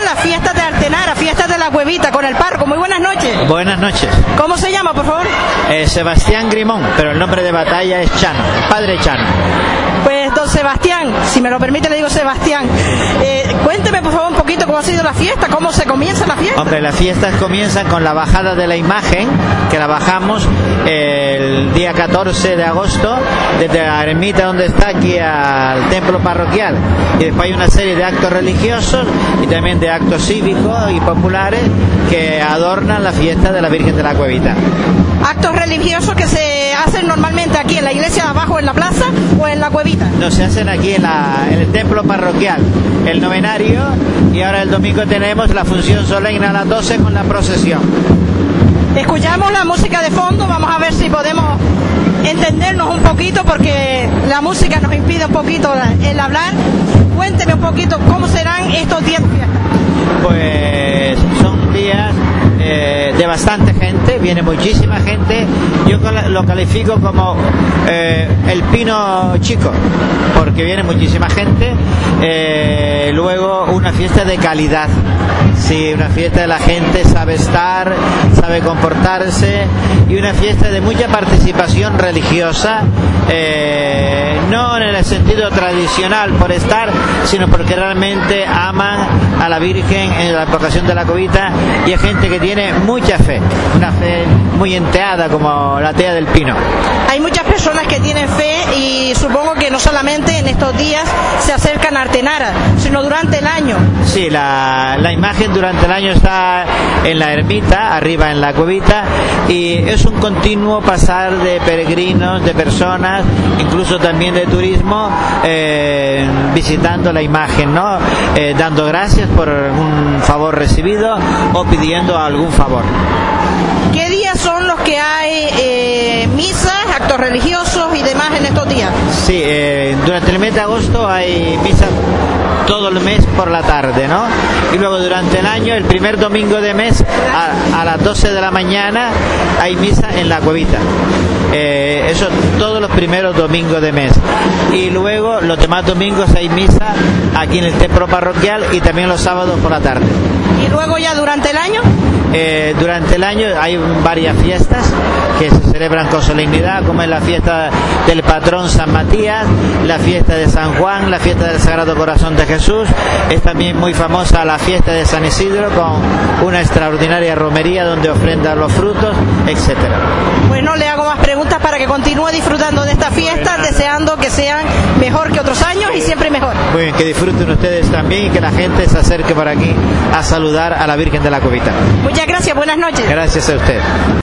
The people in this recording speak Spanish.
las fiestas de Artenara, fiestas de la Cuevita, con el párroco. Muy buenas noches. Buenas noches. ¿Cómo se llama, por favor? Sebastián Grimón, pero el nombre de batalla es Chano, padre Chano. Pues don Sebastián, si me lo permite le digo Sebastián. Cuénteme por favor un poquito cómo ha sido la fiesta, cómo se comienza la fiesta. Hombre, las fiestas comienzan con la bajada de la imagen, que la bajamos el día 14 de agosto, desde la ermita donde está aquí al templo parroquial. Y después hay una serie de actos religiosos y también de actos cívicos y populares que adornan la fiesta de la Virgen de la Cuevita. ¿Actos religiosos que se hacen normalmente aquí en la iglesia de abajo, en la plaza o en la Cuevita? No, se hacen aquí en el templo parroquial, el novenario, y ahora el domingo tenemos la función solemne a las 12 con la procesión. Escuchamos la música de fondo, vamos a ver si podemos entendernos un poquito porque la música nos impide un poquito el hablar. Cuénteme un poquito cómo serán estos días de fiesta. Pues son días de bastante gente, viene muchísima gente. Yo lo califico como el pino chico, porque viene muchísima gente. Luego una fiesta de calidad, sí, una fiesta de la gente sabe estar, sabe comportarse, y una fiesta de mucha participación religiosa, no en el sentido tradicional por estar, sino porque realmente aman a la Virgen en la advocación de la Cuevita, y hay gente que tiene mucha fe, una fe muy enteada como la tea del pino. Hay muchas personas que tienen fe y supongo que no solamente en estos días se acercan a Artenara, sino durante el año. Sí, la imagen durante el año está en la ermita, arriba en la Cuevita, y es un continuo pasar de peregrinos, de personas, incluso también de turismo, visitando la imagen, ¿no? Dando gracias por un favor recibido o pidiendo algún favor. ¿Qué días son los que hay misas, actos religiosos y demás en estos días? Sí, durante el mes de agosto hay misas todo el mes por la tarde, ¿no? Y luego durante el año, el primer domingo de mes, a las 12 de la mañana, hay misa en la Cuevita. Eso todos los primeros domingos de mes. Y luego los demás domingos hay misa aquí en el templo parroquial y también los sábados por la tarde. ¿Y luego ya durante el año? Durante el año hay varias fiestas que se celebran con solemnidad, como es la fiesta del patrón San Matías, la fiesta de San Juan, la fiesta del Sagrado Corazón de Jesús. Es también muy famosa la fiesta de San Isidro, con una extraordinaria romería donde ofrendan los frutos, etcétera. Pues no le hago más preguntas para que continúe disfrutando de esta fiesta, deseando que sean mejor que otros años y siempre mejor. Muy bien, que disfruten ustedes también y que la gente se acerque por aquí a saludar a la Virgen de la Cuevita. Muchas gracias, buenas noches. Gracias a usted.